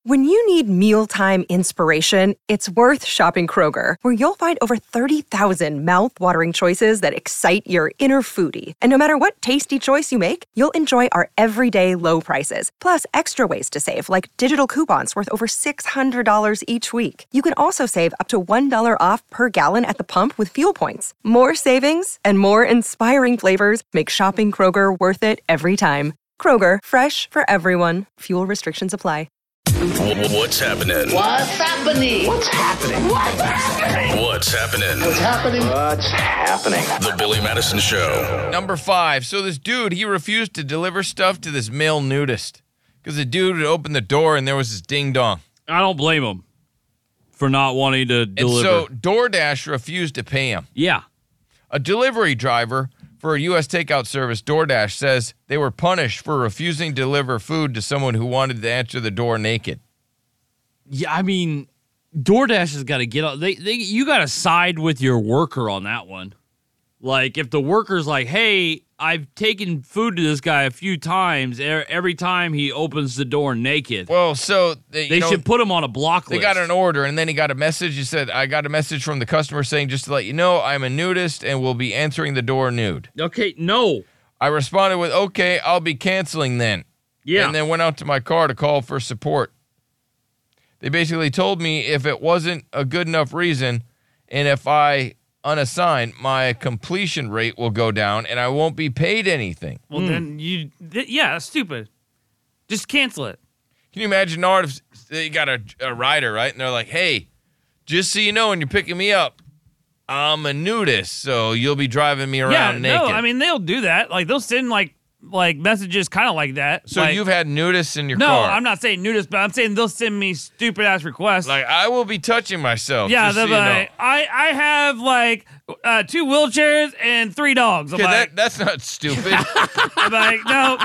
When you need mealtime inspiration, it's worth shopping Kroger, where you'll find over 30,000 mouth-watering choices that excite your inner foodie. And no matter what tasty choice you make, you'll enjoy our everyday low prices, plus extra ways to save, like digital coupons worth over $600 each week. You can also save up to $1 off per gallon at the pump with fuel points. More savings and more inspiring flavors make shopping Kroger worth it every time. Kroger, fresh for everyone. Fuel restrictions apply. What's happening? What's happening? What's happening? What's happening? What's happening? What's happening? The Billy Madison Show. Number 5. So this dude, he refused to deliver stuff to this male nudist because the dude would open the door and there was this ding-dong. I don't blame him for not wanting to deliver. And so DoorDash refused to pay him. Yeah. A delivery driver for a U.S. takeout service, DoorDash, says they were punished for refusing to deliver food to someone who wanted to answer the door naked. Yeah, I mean, DoorDash has got to get up. You got to side with your worker on that one. Like, if the worker's like, hey, I've taken food to this guy a few times, every time he opens the door naked. Well, so they should put him on a block list. They got an order, and then he got a message. He said, I got a message from the customer saying, just to let you know, I'm a nudist and will be answering the door nude. Okay, no. I responded with, okay, I'll be canceling then. Yeah. And then went out to my car to call for support. They basically told me if it wasn't a good enough reason, and if I unassigned, my completion rate will go down and I won't be paid anything. Well, then that's stupid. Just cancel it. Can you imagine, Nard, if you got a rider, right? And they're like, hey, just so you know, when you're picking me up, I'm a nudist, so you'll be driving me around naked. No, I mean, they'll do that. Like, they'll send, like messages kind of like that. So like, you've had nudists in your no, car? No, I'm not saying nudists, but I'm saying they'll send me stupid-ass requests. Like, I will be touching myself. Yeah, just they'll so be you know. like, I have, like, 2 wheelchairs and 3 dogs. I'm like, that's not stupid. I'm like, no.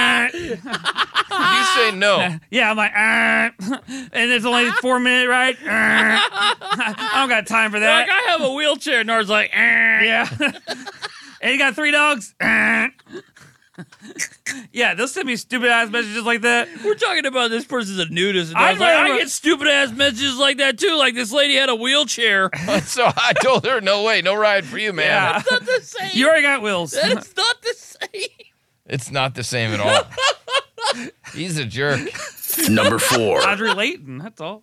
You say no. Yeah, I'm like, and it's only 4-minute ride. I don't got time for that. Like, I have a wheelchair. Nard's like, yeah. And you got 3 dogs. Yeah, they'll send me stupid-ass messages like that. We're talking about this person's a nudist. And I I get stupid-ass messages like that, too. Like, this lady had a wheelchair. So I told her, no way, no ride for you, man. Yeah. It's not the same. You already got wheels. It's not the same. It's not the same at all. He's a jerk. Number 4. I was relating, that's all.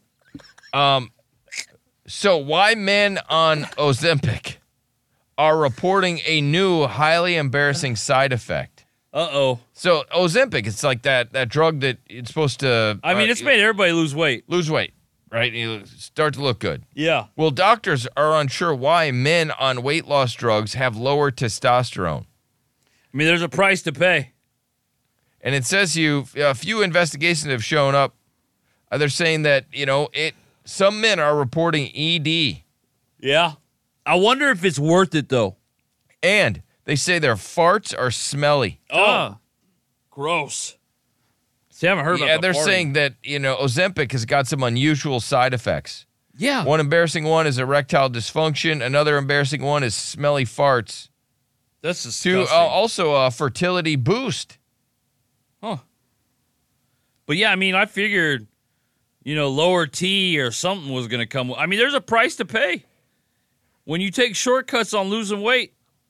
So why men on Ozempic are reporting a new highly embarrassing side effect? Uh-oh. So Ozempic, it's like that drug that it's supposed to... I mean, it's made everybody lose weight. Lose weight, right? You start to look good. Yeah. Well, doctors are unsure why men on weight loss drugs have lower testosterone. I mean, there's a price to pay. And it says a few investigations have shown up. They're saying that, some men are reporting ED. Yeah. I wonder if it's worth it, though. And they say their farts are smelly. Oh. Gross. See, I haven't heard about that. Yeah, they're saying that, Ozempic has got some unusual side effects. Yeah. One embarrassing one is erectile dysfunction. Another embarrassing one is smelly farts. That's disgusting. Also a fertility boost. Huh. But yeah, I mean, I figured, lower T or something was going to come. I mean, there's a price to pay. When you take shortcuts on losing weight,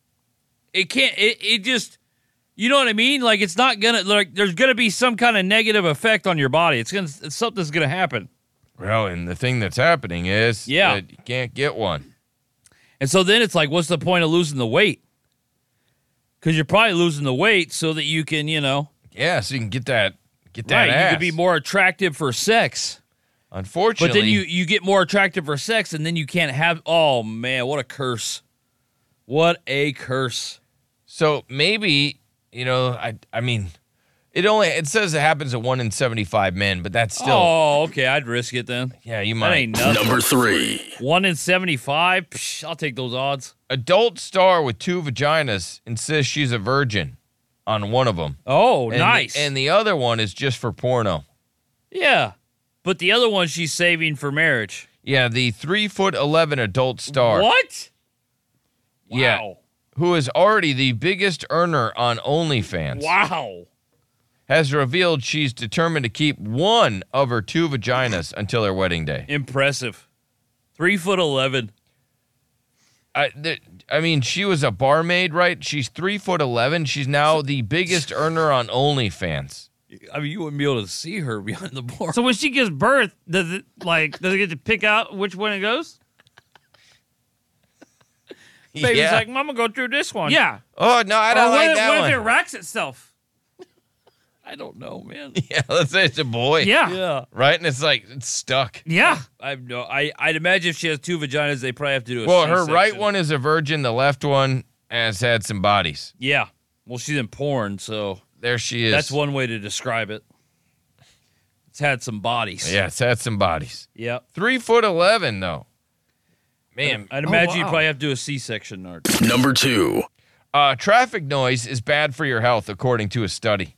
it just, you know what I mean? Like, it's not going to, like, there's going to be some kind of negative effect on your body. Something's going to happen. Well, and the thing that's happening is that you can't get one. And so then it's like, what's the point of losing the weight? Because you're probably losing the weight so that you can, Yeah, so you can get that right, ass. you could be more attractive for sex. Unfortunately. But then you get more attractive for sex, and then you can't have... Oh, man, what a curse. What a curse. So maybe, I mean, it says it happens to 1 in 75 men, but that's still... Oh, okay, I'd risk it then. Yeah, you That might. ain't nothing. Number 3. 1 in 75? Psh, I'll take those odds. Adult star with 2 vaginas insists she's a virgin on one of them. Oh, nice. And the other one is just for porno. Yeah, but the other one she's saving for marriage. Yeah, the 3'11" adult star. What? Yeah. Wow. Who is already the biggest earner on OnlyFans. Wow. has revealed she's determined to keep one of her 2 vaginas until her wedding day. Impressive. 3'11". I mean, she was a barmaid, right? She's 3'11". She's now the biggest earner on OnlyFans. I mean, you wouldn't be able to see her behind the bar. So when she gives birth, does it get to pick out which one it goes? Baby's Yeah. like, Mama, go through this one. Yeah. Oh, no, I don't like that what one. if it racks itself? I don't know, man. Yeah, let's say it's a boy. Yeah. Yeah. Right? And it's like, it's stuck. Yeah. I'd imagine if she has 2 vaginas, they probably have to do a Well, her C-section. right one is a virgin. The left one has had some bodies. Yeah. Well, she's in porn, so There she is. that's one way to describe it. It's had some bodies. Yeah, it's had some bodies. Yep. 3'11", though. Man, I'd imagine you wow. probably have to do a C-section, Nard. Number 2. traffic noise is bad for your health, according to a study.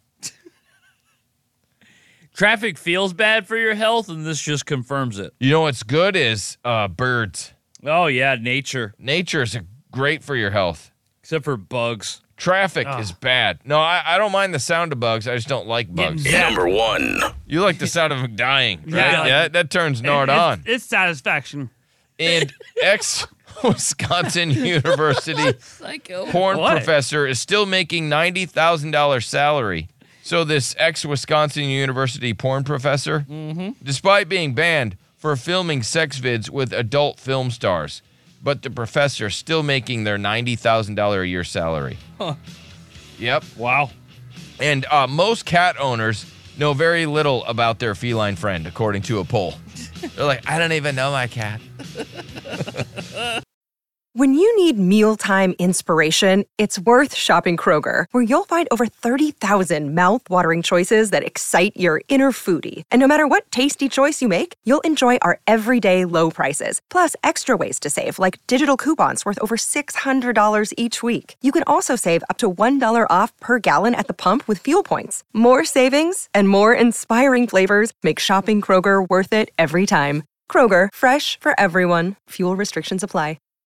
Traffic feels bad for your health, and this just confirms it. You know what's good is birds. Oh, yeah, nature. Nature is great for your health. Except for bugs. Traffic is bad. No, I don't mind the sound of bugs. I just don't like bugs. Yeah. Number 1. You like the sound of them dying, right? Yeah. Yeah, that turns Nard on. It's satisfaction. And ex-Wisconsin University porn What? professor is still making $90,000 salary. So this ex-Wisconsin University porn professor, despite being banned for filming sex vids with adult film stars, but the professor still making their $90,000 a year salary. Huh. Yep. Wow. And most cat owners know very little about their feline friend, according to a poll. They're like, I don't even know my cat. When you need mealtime inspiration, it's worth shopping Kroger, where you'll find over 30,000 mouth-watering choices that excite your inner foodie. And no matter what tasty choice you make, you'll enjoy our everyday low prices, plus extra ways to save, like digital coupons worth over $600 each week. You can also save up to $1 off per gallon at the pump with fuel points. More savings and more inspiring flavors make shopping Kroger worth it every time. Kroger, fresh for everyone. Fuel restrictions apply.